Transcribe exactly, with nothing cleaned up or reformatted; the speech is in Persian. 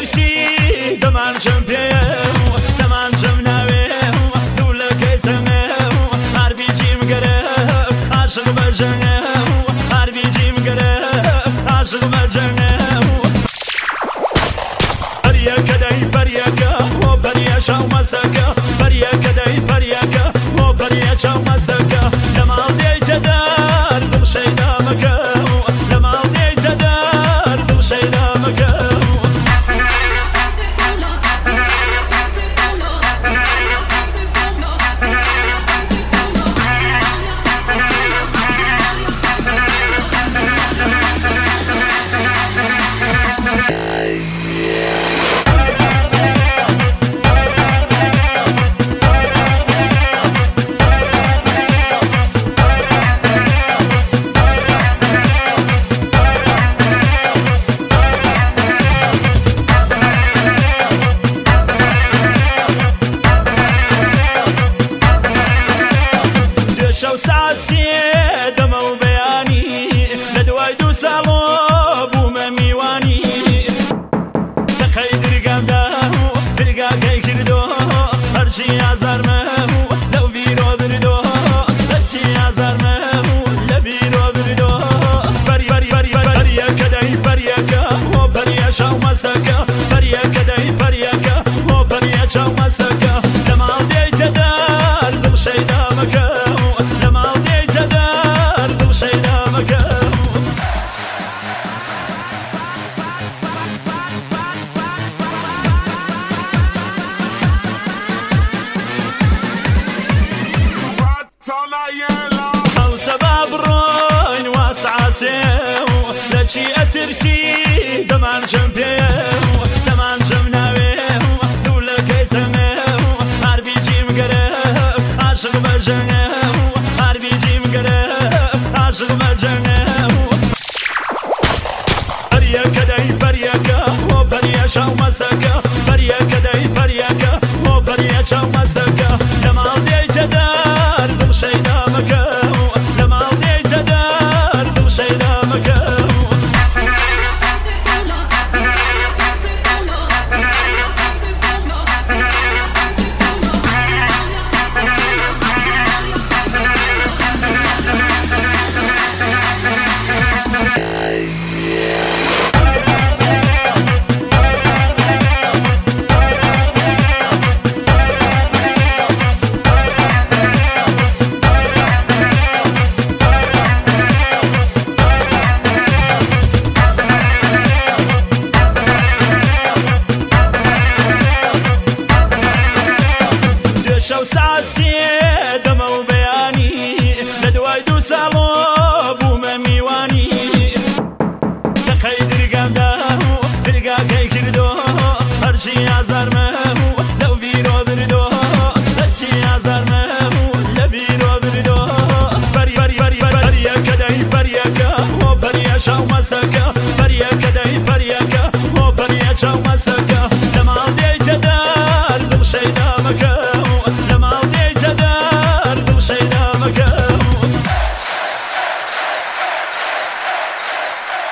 ترسی دەمان چەم پێیە دەمان چەم ناوێ دوولەکەی تەمێ هەربیجیم گەرە عاشق بەجەنە هەربیجیم گەرە عاشق بەجەنە پەریەکە دەی پەریەکە بۆ پەریە شاو مەسەکە پەریەکە دەی پەریەکە بۆ پەریە چاو مەسەکە لە ماڵ دێیتە دەر دڵ شەیدا مەکە لە ماڵ دێیتە دەر دڵ شەیدا مەکە شەو ساعت سێ دەمە و بەیانی لە دوای دوو ساڵۆ بوومە میوانی دەقەی درگامدا و درگاکەی کردۆ هەرچی ئازارمە و لەو بیرۆ بردۆ هەرچی ئازارمە و لە بیرۆ بردۆ بەری بەری بەری بەریەکە دەی پەریەکە بۆ پەریە شاو مەسەکە پەریەکە دەی پەریەکە بۆ پەریە چاو مەسەکە لە ماڵ دێیتە دەر دڵ شەیدا مەکە لەچی ئەترسی دەمان چەم پێیە دەمان چەم ناوێ دوولەکەی تەمێ هەربیجیم گەرە عاشق بەجەنە هەربیجیم گەرە عاشق بەجەنە پەریەکە دەی پەریەکە بۆ پەریە شاو مەسەکە پەریەکە دەی پەریەکە بۆ پەریە چاو مەسەکە لە ماڵ دێیتە دەر دڵ شەیدا مەکە لە ماڵ دێیتە دەر دڵ شەیدا مەکە شەو ساعت سێ دەمە و بەیانی لە دوای دوو ساڵۆ بوومە میوانی دەقەی درگامدا و درگاکەی کردۆ هەرچی ئازارمە و لەو بیرۆ بردۆ هەرچی ئازارمە و لە بیرۆ بردۆ بەری بەری بەری بەریەکە دەی پەریەکە بۆ پەریە شاو مەسەکە پەریەکە دەی پەریەکە بۆ پەریە چاو مەسەکە